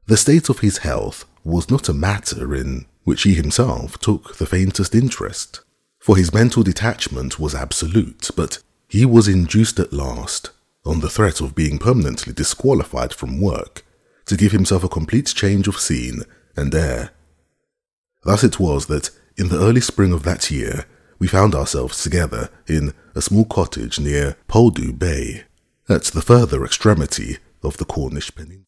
The state of his health was not a matter in which he himself took the faintest interest, for his mental detachment was absolute, but he was induced at last, on the threat of being permanently disqualified from work, to give himself a complete change of scene and air. Thus it was that in the early spring of that year we found ourselves together in a small cottage near Poldhu Bay, at the further extremity of the Cornish peninsula.